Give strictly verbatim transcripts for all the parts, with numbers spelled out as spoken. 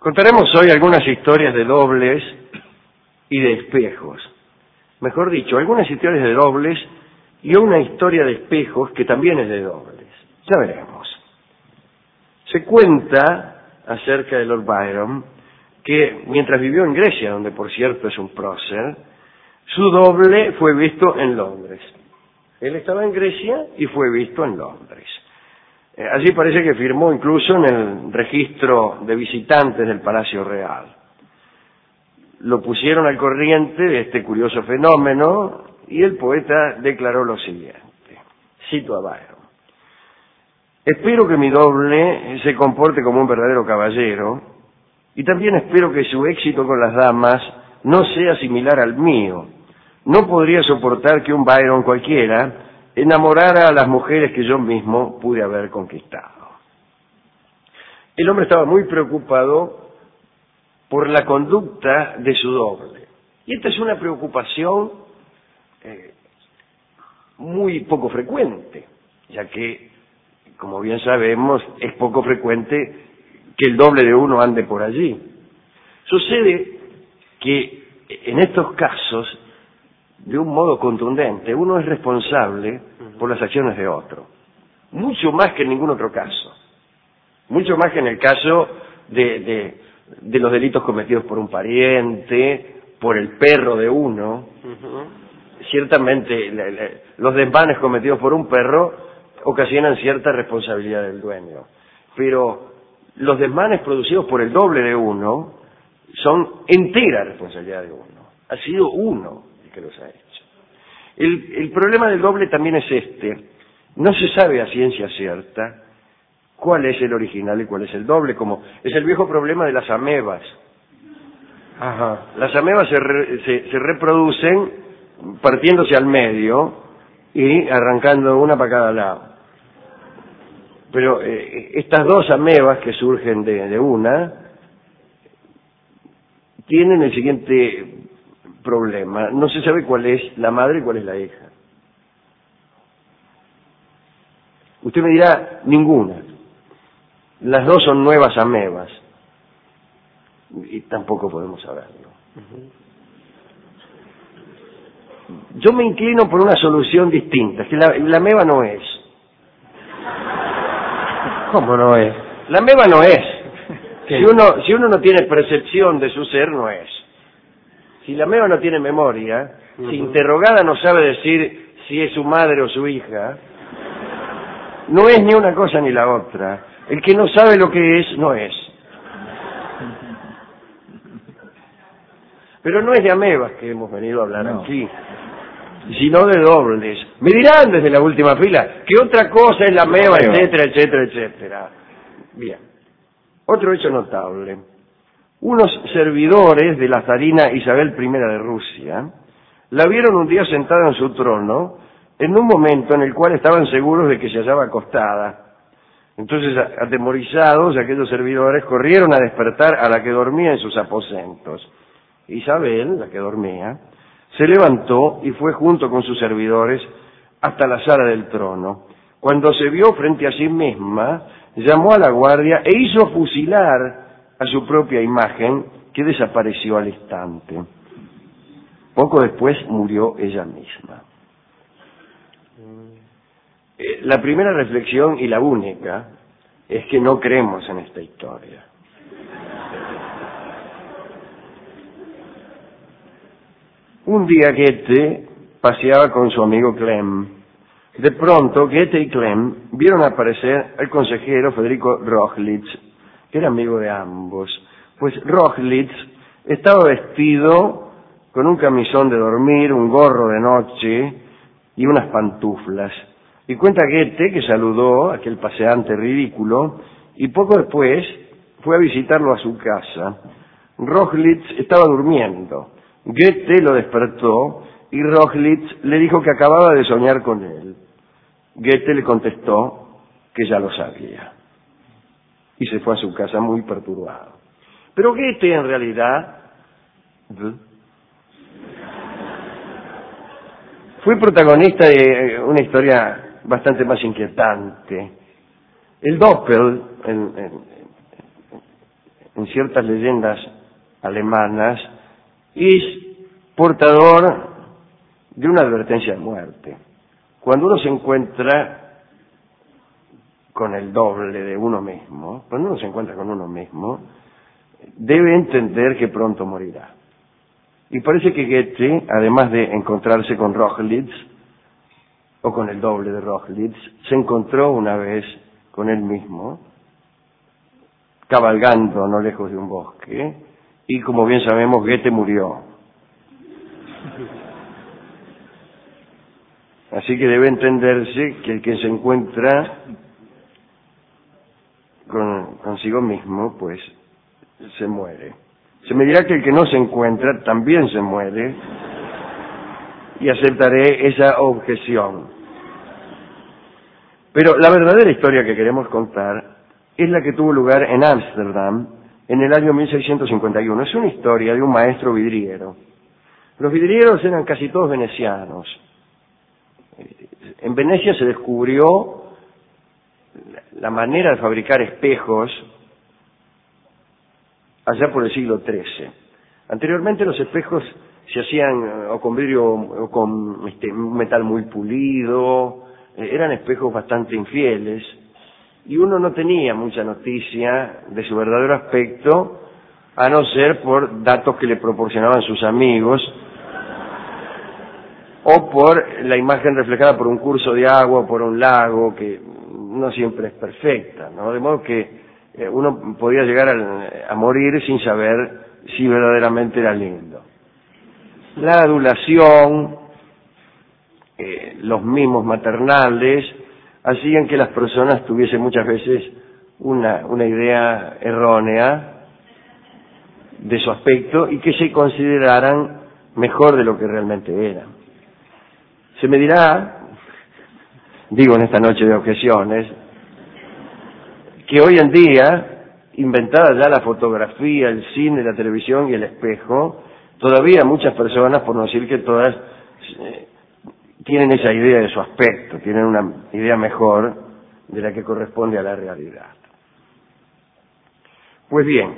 Contaremos hoy algunas historias de dobles y de espejos. Mejor dicho, algunas historias de dobles y una historia de espejos que también es de dobles. Ya veremos. Se cuenta acerca de Lord Byron que mientras vivió en Grecia, donde por cierto es un prócer, su doble fue visto en Londres. Él estaba en Grecia y fue visto en Londres. Eh, allí parece que firmó incluso en el registro de visitantes del Palacio Real. Lo pusieron al corriente de este curioso fenómeno y el poeta declaró lo siguiente. Cito a Byron. Espero que mi doble se comporte como un verdadero caballero y también espero que su éxito con las damas no sea similar al mío. No podría soportar que un Byron cualquiera enamorara a las mujeres que yo mismo pude haber conquistado. El hombre estaba muy preocupado por la conducta de su doble. Y esta es una preocupación eh, muy poco frecuente, ya que, como bien sabemos, es poco frecuente que el doble de uno ande por allí. Sucede que en estos casos, de un modo contundente, uno es responsable por las acciones de otro, mucho más que en ningún otro caso, mucho más que en el caso de, de, de los delitos cometidos por un pariente, por el perro de uno. Uh-huh. Ciertamente le, le, los desmanes cometidos por un perro ocasionan cierta responsabilidad del dueño, pero los desmanes producidos por el doble de uno son entera responsabilidad de uno, ha sido uno que los ha hecho. El, el problema del doble también es este. No se sabe a ciencia cierta cuál es el original y cuál es el doble, como es el viejo problema de las amebas. Ajá. Las amebas se, re, se, se reproducen partiéndose al medio y arrancando una para cada lado. Pero eh, estas dos amebas que surgen de, de una tienen el siguiente problema. No se sabe cuál es la madre y cuál es la hija. Usted me dirá, ninguna. Las dos son nuevas amebas. Y tampoco podemos saberlo. Yo me inclino por una solución distinta, que la, la ameba no es. ¿Cómo no es? La ameba no es. Si uno, si uno no tiene percepción de su ser, no es. Si la ameba no tiene memoria, uh-huh. si interrogada no sabe decir si es su madre o su hija, no es ni una cosa ni la otra. El que no sabe lo que es, no es. Pero no es de amebas que hemos venido a hablar no. aquí, sino de dobles. Me dirán desde la última fila que otra cosa es la ameba, etcétera, etcétera, etcétera. Bien. Otro hecho notable. Unos servidores de la zarina Isabel primera de Rusia la vieron un día sentada en su trono en un momento en el cual estaban seguros de que se hallaba acostada. Entonces, atemorizados, aquellos servidores corrieron a despertar a la que dormía en sus aposentos. Isabel, la que dormía, se levantó y fue junto con sus servidores hasta la sala del trono. Cuando se vio frente a sí misma, llamó a la guardia e hizo fusilar a su propia imagen, que desapareció al instante. Poco después murió ella misma. Eh, la primera reflexión, y la única, es que no creemos en esta historia. Un día Goethe paseaba con su amigo Clem. De pronto, Goethe y Clem vieron aparecer al consejero Federico Rochlitz, que era amigo de ambos. Pues Rochlitz estaba vestido con un camisón de dormir, un gorro de noche y unas pantuflas. Y cuenta Goethe que saludó a aquel paseante ridículo y poco después fue a visitarlo a su casa. Rochlitz estaba durmiendo. Goethe lo despertó y Rochlitz le dijo que acababa de soñar con él. Goethe le contestó que ya lo sabía. Y se fue a su casa muy perturbado. Pero Goethe en realidad fue protagonista de una historia bastante más inquietante. El Doppel, en, en, en ciertas leyendas alemanas, es portador de una advertencia de muerte. Cuando uno se encuentra con el doble de uno mismo, cuando uno se encuentra con uno mismo, debe entender que pronto morirá. Y parece que Goethe, además de encontrarse con Rochlitz, o con el doble de Rochlitz, se encontró una vez con él mismo, cabalgando no lejos de un bosque, y como bien sabemos, Goethe murió. Así que debe entenderse que el que se encuentra con, consigo mismo, pues se muere. Se me dirá que el que no se encuentra también se muere, y aceptaré esa objeción. Pero la verdadera historia que queremos contar es la que tuvo lugar en Ámsterdam en el año mil seiscientos cincuenta y uno. Es una historia de un maestro vidriero. Los vidrieros eran casi todos venecianos. En Venecia se descubrió la manera de fabricar espejos allá por el siglo trece. Anteriormente los espejos se hacían o con vidrio o con este, un metal muy pulido, eh, eran espejos bastante infieles, y uno no tenía mucha noticia de su verdadero aspecto, a no ser por datos que le proporcionaban sus amigos, o por la imagen reflejada por un curso de agua o por un lago, que no siempre es perfecta, ¿no? De modo que eh, uno podía llegar a, a morir sin saber si verdaderamente era lindo. La adulación, eh, los mimos maternales, hacían que las personas tuviesen muchas veces una, una idea errónea de su aspecto y que se consideraran mejor de lo que realmente eran. Se me dirá, digo en esta noche de objeciones, que hoy en día, inventada ya la fotografía, el cine, la televisión y el espejo, todavía muchas personas, por no decir que todas, eh, tienen esa idea de su aspecto, tienen una idea mejor de la que corresponde a la realidad. Pues bien,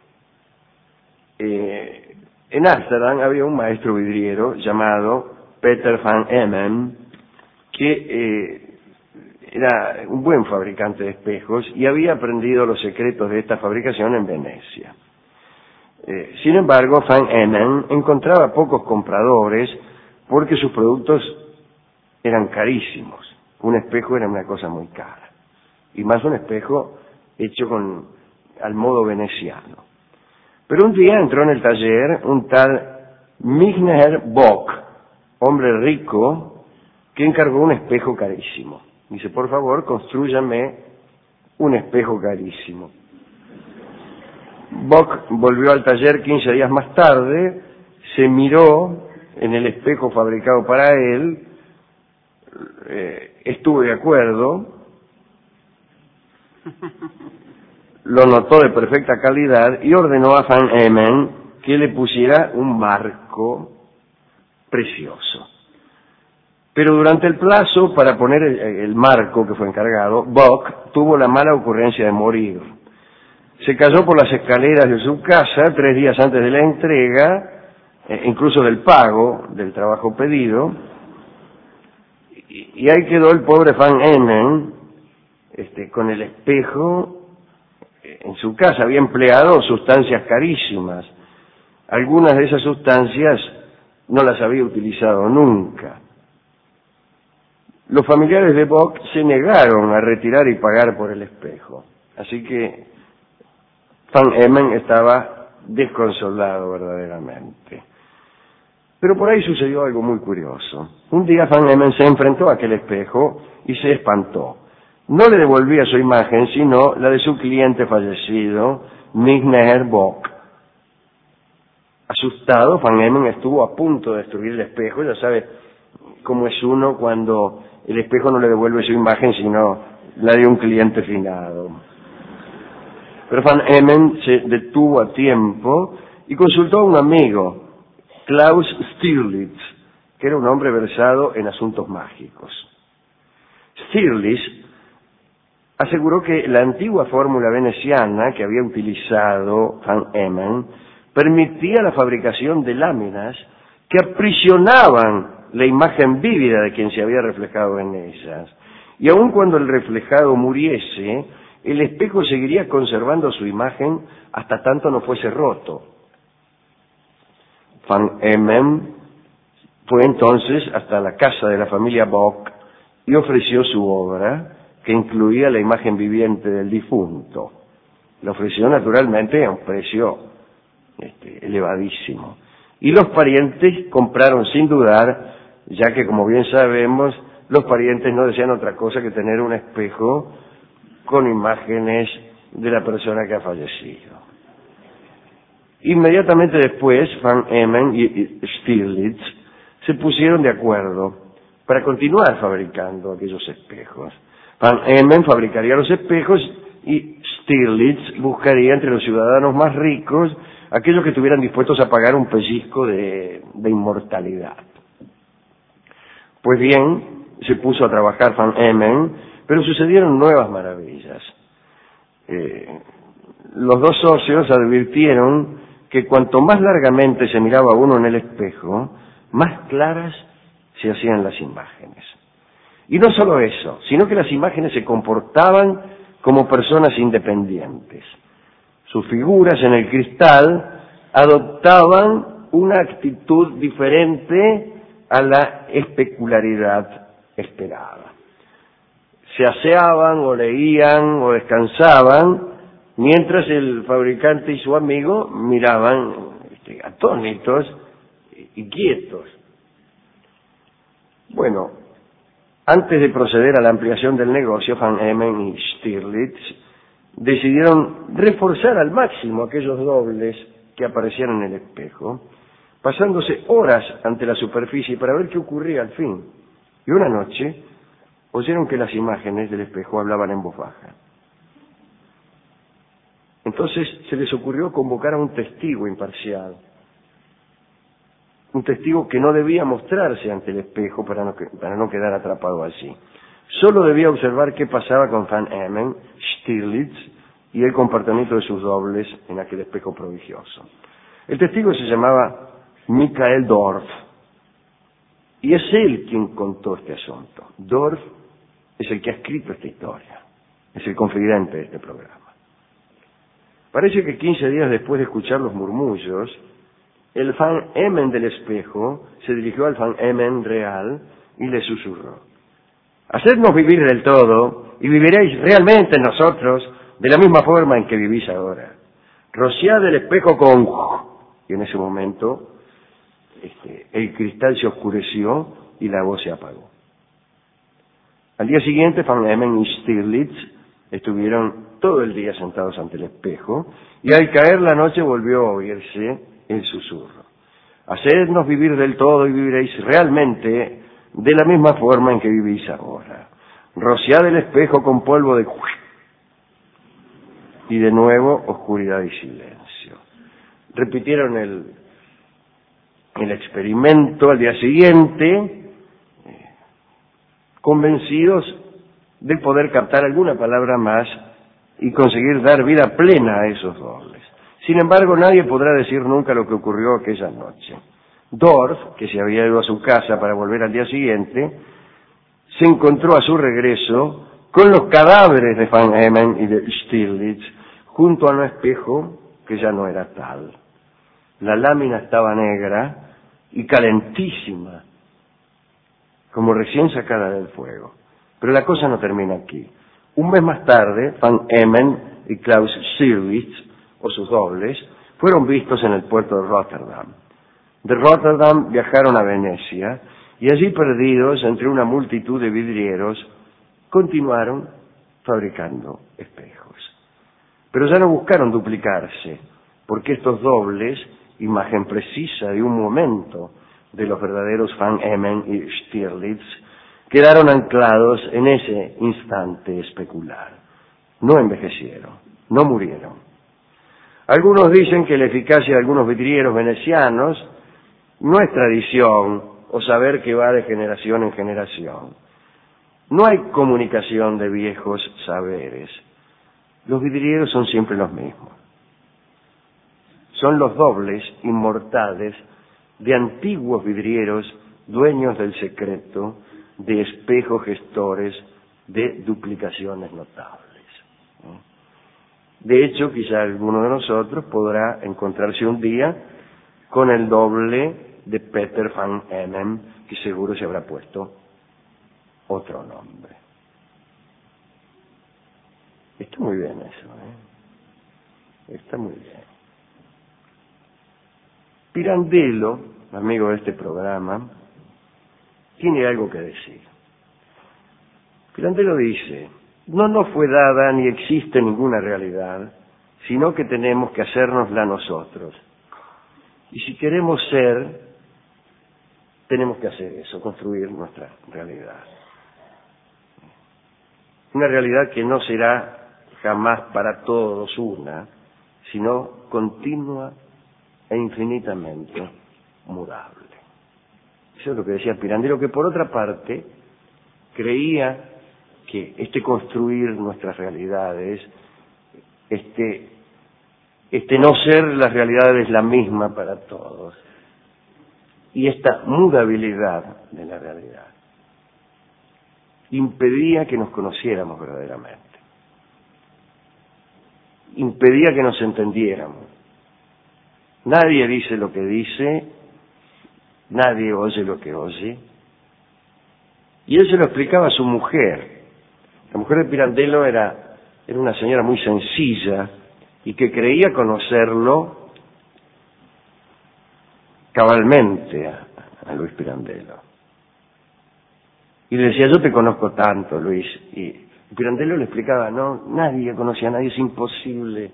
eh, en Ámsterdam había un maestro vidriero llamado Peter van Emmen, que eh, era un buen fabricante de espejos y había aprendido los secretos de esta fabricación en Venecia. Eh, sin embargo, Van Emmen encontraba pocos compradores porque sus productos eran carísimos. Un espejo era una cosa muy cara, y más un espejo hecho con al modo veneciano. Pero un día entró en el taller un tal Migner Bock, hombre rico, que encargó un espejo carísimo. Dice, por favor, constrúyame un espejo carísimo. Bock volvió al taller quince días más tarde, se miró en el espejo fabricado para él, eh, estuvo de acuerdo, lo notó de perfecta calidad y ordenó a Van Emmen que le pusiera un marco precioso. Pero durante el plazo para poner el, el marco que fue encargado, Bock tuvo la mala ocurrencia de morir. Se cayó por las escaleras de su casa tres días antes de la entrega, eh, incluso del pago del trabajo pedido, y, y ahí quedó el pobre Van Emmen este, con el espejo eh, en su casa. Había empleado sustancias carísimas. Algunas de esas sustancias no las había utilizado nunca. Los familiares de Bock se negaron a retirar y pagar por el espejo. Así que Van Emmen estaba desconsolado verdaderamente. Pero por ahí sucedió algo muy curioso. Un día Van Emmen se enfrentó a aquel espejo y se espantó. No le devolvía su imagen, sino la de su cliente fallecido, Migner Bock. Asustado, Van Emmen estuvo a punto de destruir el espejo. Ya sabe cómo es uno cuando el espejo no le devuelve su imagen, sino la de un cliente finado. Pero Van Emmen se detuvo a tiempo y consultó a un amigo, Klaus Stirlitz, que era un hombre versado en asuntos mágicos. Stirlitz aseguró que la antigua fórmula veneciana que había utilizado Van Emmen permitía la fabricación de láminas que aprisionaban la imagen vívida de quien se había reflejado en ellas. Y aun cuando el reflejado muriese, el espejo seguiría conservando su imagen hasta tanto no fuese roto. Van Emmen fue entonces hasta la casa de la familia Bock y ofreció su obra, que incluía la imagen viviente del difunto. La ofreció naturalmente a un precio este, elevadísimo. Y los parientes compraron sin dudar, ya que, como bien sabemos, los parientes no desean otra cosa que tener un espejo con imágenes de la persona que ha fallecido. Inmediatamente después, Van Emmen y Stieglitz se pusieron de acuerdo para continuar fabricando aquellos espejos. Van Emmen fabricaría los espejos y Stieglitz buscaría entre los ciudadanos más ricos aquellos que estuvieran dispuestos a pagar un pellizco de, de inmortalidad. Pues bien, se puso a trabajar Van Emmen, pero sucedieron nuevas maravillas. Eh, los dos socios advirtieron que cuanto más largamente se miraba uno en el espejo, más claras se hacían las imágenes. Y no solo eso, sino que las imágenes se comportaban como personas independientes. Sus figuras en el cristal adoptaban una actitud diferente a la especularidad esperada. Se aseaban o leían o descansaban, mientras el fabricante y su amigo miraban este, atónitos y quietos. Bueno, antes de proceder a la ampliación del negocio, Van Emmen y Stieglitz decidieron reforzar al máximo aquellos dobles que aparecían en el espejo, pasándose horas ante la superficie para ver qué ocurría al fin. Y una noche oyeron que las imágenes del espejo hablaban en voz baja. Entonces se les ocurrió convocar a un testigo imparcial, un testigo que no debía mostrarse ante el espejo para no, para no quedar atrapado allí. Solo debía observar qué pasaba con Van Emmen, Stieglitz y el comportamiento de sus dobles en aquel espejo prodigioso. El testigo se llamaba Michael Dorf, y es él quien contó este asunto. Dorf es el que ha escrito esta historia, es el confidente de este programa. Parece que quince días después de escuchar los murmullos, el Van Emmen del espejo se dirigió al Van Emmen real y le susurró: hacednos vivir del todo y viviréis realmente en nosotros de la misma forma en que vivís ahora. Rociad el espejo con... Y en ese momento este, el cristal se oscureció y la voz se apagó. Al día siguiente, Van Emmen y Stieglitz estuvieron todo el día sentados ante el espejo y al caer la noche volvió a oírse el susurro: hacednos vivir del todo y viviréis realmente de la misma forma en que vivís ahora. Rociad el espejo con polvo de... Y de nuevo oscuridad y silencio. Repitieron el, el experimento al día siguiente, eh, convencidos de poder captar alguna palabra más y conseguir dar vida plena a esos dobles. Sin embargo, nadie podrá decir nunca lo que ocurrió aquella noche. Dorf, que se había ido a su casa para volver al día siguiente, se encontró a su regreso con los cadáveres de Van Emmen y de Stieglitz junto a un espejo que ya no era tal. La lámina estaba negra y calentísima, como recién sacada del fuego. Pero la cosa no termina aquí. Un mes más tarde, Van Emmen y Klaus Stieglitz, o sus dobles, fueron vistos en el puerto de Rotterdam. De Rotterdam viajaron a Venecia y allí, perdidos entre una multitud de vidrieros, continuaron fabricando espejos. Pero ya no buscaron duplicarse, porque estos dobles, imagen precisa de un momento de los verdaderos Van Emmen y Stieglitz, quedaron anclados en ese instante especular. No envejecieron, no murieron. Algunos dicen que la eficacia de algunos vidrieros venecianos no es tradición o saber que va de generación en generación. No hay comunicación de viejos saberes. Los vidrieros son siempre los mismos. Son los dobles inmortales de antiguos vidrieros, dueños del secreto, de espejos gestores, de duplicaciones notables. De hecho, quizá alguno de nosotros podrá encontrarse un día con el doble de Peter van Emmen, que seguro se habrá puesto otro nombre. Está muy bien eso, ¿eh? Está muy bien. Pirandello, amigo de este programa, tiene algo que decir. Pirandello dice: no nos fue dada ni existe ninguna realidad, sino que tenemos que hacérnosla nosotros. Y si queremos ser, tenemos que hacer eso, construir nuestra realidad. Una realidad que no será jamás para todos una, sino continua e infinitamente mudable. Eso es lo que decía Pirandello, que por otra parte creía que este construir nuestras realidades, este, este no ser las realidades la misma para todos, y esta mudabilidad de la realidad, impedía que nos conociéramos verdaderamente, impedía que nos entendiéramos. Nadie dice lo que dice, nadie oye lo que oye, y él se lo explicaba a su mujer. La mujer de Pirandello era, era una señora muy sencilla y que creía conocerlo cabalmente a, a Luis Pirandello. Y le decía: yo te conozco tanto, Luis. Y Pirandello le explicaba: no, nadie conoce a nadie, es imposible.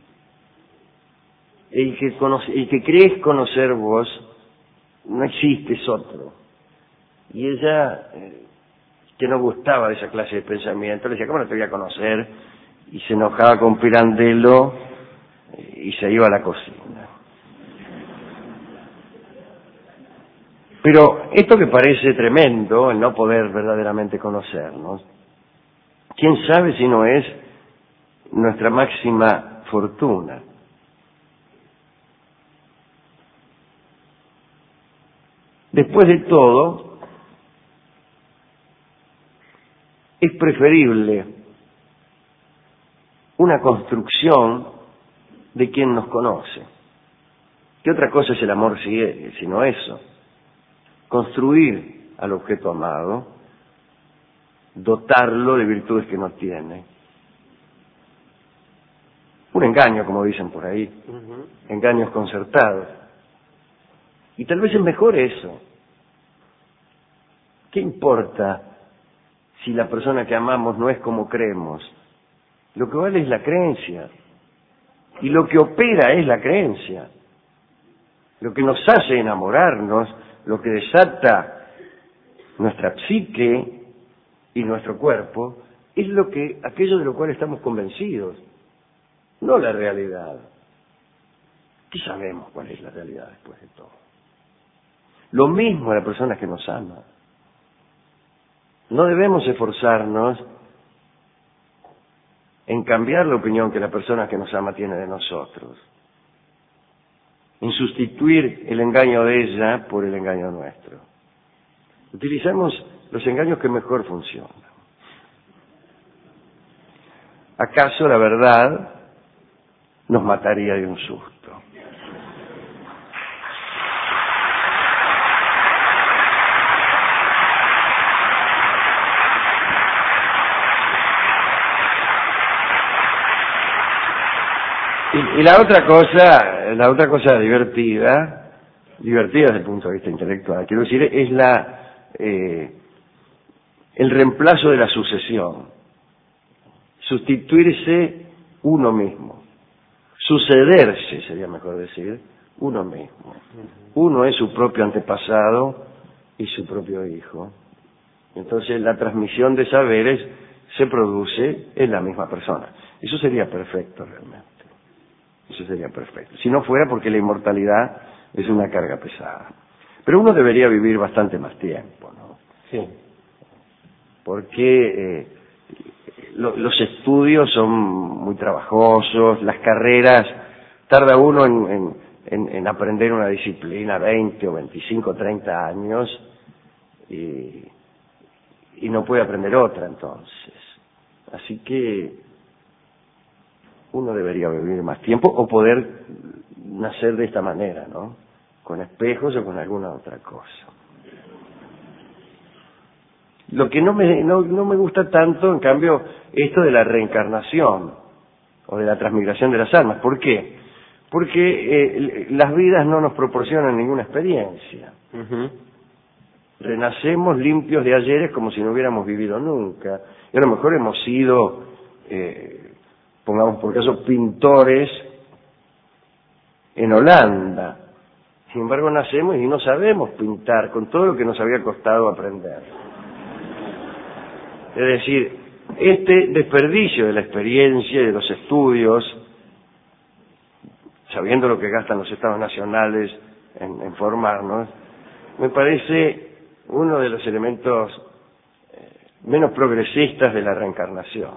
El que, conoce, el que crees conocer vos, no existe, es otro. Y ella, eh, que no gustaba de esa clase de pensamiento, le decía: ¿cómo no te voy a conocer? Y se enojaba con Pirandello y se iba a la cocina. Pero esto que parece tremendo, el no poder verdaderamente conocernos, ¿quién sabe si no es nuestra máxima fortuna? Después de todo, es preferible una construcción de quien nos conoce. ¿Qué otra cosa es el amor sino eso? Construir al objeto amado, dotarlo de virtudes que no tiene. Un engaño, como dicen por ahí, uh-huh. Engaños concertados. Y tal vez es mejor eso. ¿Qué importa si la persona que amamos no es como creemos? Lo que vale es la creencia. Y lo que opera es la creencia. Lo que nos hace enamorarnos, lo que desata nuestra psique y nuestro cuerpo, es lo que, aquello de lo cual estamos convencidos, no la realidad. ¿Qué sabemos cuál es la realidad después de todo? Lo mismo a la persona que nos ama. No debemos esforzarnos en cambiar la opinión que la persona que nos ama tiene de nosotros, en sustituir el engaño de ella por el engaño nuestro. Utilicemos los engaños que mejor funcionan. ¿Acaso la verdad nos mataría de un susto? Y, y la otra cosa, la otra cosa divertida, divertida desde el punto de vista intelectual, quiero decir, es la eh, el reemplazo de la sucesión. Sustituirse uno mismo. Sucederse, sería mejor decir, uno mismo. Uno es su propio antepasado y su propio hijo. Entonces la transmisión de saberes se produce en la misma persona. Eso sería perfecto realmente. Eso sería perfecto. Si no fuera porque la inmortalidad es una carga pesada. Pero uno debería vivir bastante más tiempo, ¿no? Sí. porque eh, lo, los estudios son muy trabajosos, las carreras, tarda uno en, en, en, en aprender una disciplina veinte o veinticinco, treinta años y, y no puede aprender otra entonces. Así que uno debería vivir más tiempo o poder nacer de esta manera, ¿no? Con espejos o con alguna otra cosa. Lo que no me, no, no me gusta tanto, en cambio, esto de la reencarnación o de la transmigración de las almas. ¿Por qué? Porque eh, las vidas no nos proporcionan ninguna experiencia. Uh-huh. Renacemos limpios de ayeres como si no hubiéramos vivido nunca. Y a lo mejor hemos sido, eh, pongamos por caso, pintores en Holanda. Sin embargo, nacemos y no sabemos pintar con todo lo que nos había costado aprender. Es decir, este desperdicio de la experiencia y de los estudios, sabiendo lo que gastan los estados nacionales en, en formarnos, me parece uno de los elementos eh, menos progresistas de la reencarnación.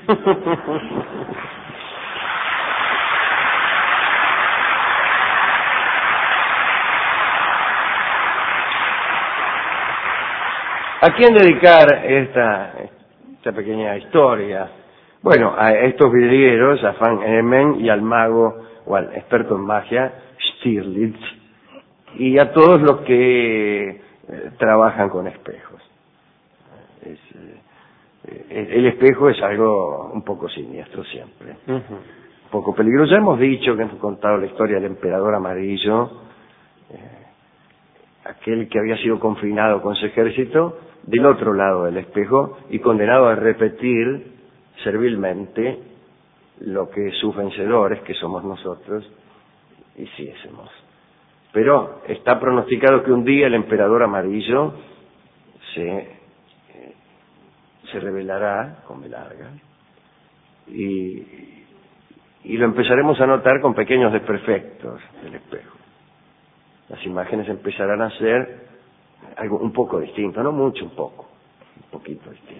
¿A quién dedicar esta, esta pequeña historia? Bueno, a estos vidrieros, a Van Emmen y al mago o al experto en magia, Stirlitz, y a todos los que eh, trabajan con espejos. Es, eh, el espejo es algo un poco siniestro siempre, uh-huh. un poco peligroso. Ya hemos dicho que hemos contado la historia del emperador amarillo, eh, aquel que había sido confinado con su ejército del otro lado del espejo y condenado a repetir servilmente lo que sus vencedores, que somos nosotros, hiciésemos. Pero está pronosticado que un día el emperador amarillo se, eh, se revelará con B larga y, y lo empezaremos a notar con pequeños desperfectos del espejo. Las imágenes empezarán a ser algo un poco distinto, no mucho, un poco, un poquito distinto.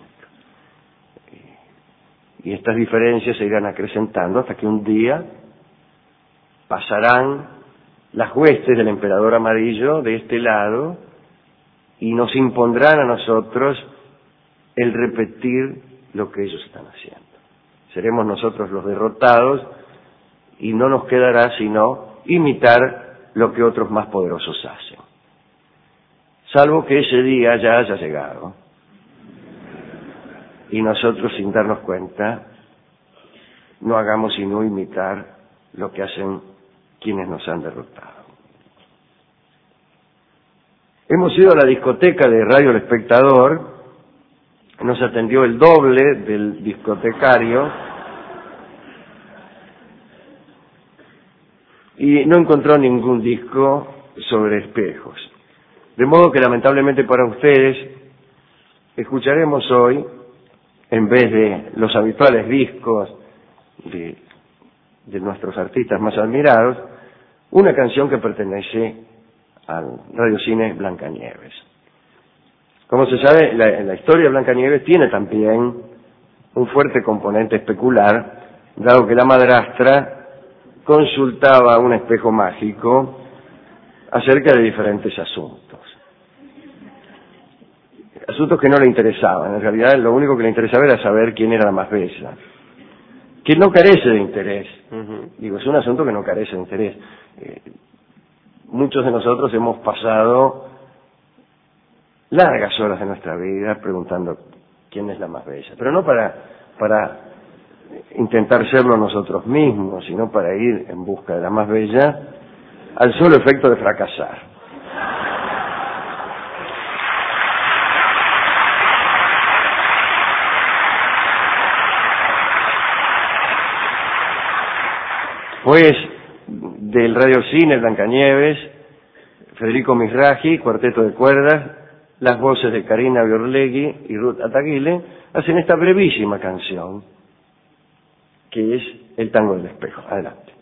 Y estas diferencias se irán acrecentando hasta que un día pasarán las huestes del emperador amarillo de este lado y nos impondrán a nosotros el repetir lo que ellos están haciendo. Seremos nosotros los derrotados y no nos quedará sino imitar lo que otros más poderosos hacen. Salvo que ese día ya haya llegado y nosotros, sin darnos cuenta, no hagamos sino imitar lo que hacen quienes nos han derrotado. Hemos ido a la discoteca de Radio El Espectador, nos atendió el doble del discotecario y no encontró ningún disco sobre espejos. De modo que lamentablemente para ustedes escucharemos hoy, en vez de los habituales discos de, de nuestros artistas más admirados, una canción que pertenece al radiocine Blancanieves. Como se sabe, la, la historia de Blancanieves tiene también un fuerte componente especular, dado que la madrastra consultaba un espejo mágico acerca de diferentes asuntos. Asuntos que no le interesaban. En realidad lo único que le interesaba era saber quién era la más bella. Que no carece de interés. Uh-huh. Digo, es un asunto que no carece de interés. Eh, muchos de nosotros hemos pasado largas horas de nuestra vida preguntando quién es la más bella. Pero no para, para intentar serlo nosotros mismos, sino para ir en busca de la más bella al solo efecto de fracasar. Pues del radiocine Blancanieves, Federico Misraji, cuarteto de cuerdas, las voces de Karina Biorlegui y Ruth Ataguile hacen esta brevísima canción que es El tango del espejo. Adelante.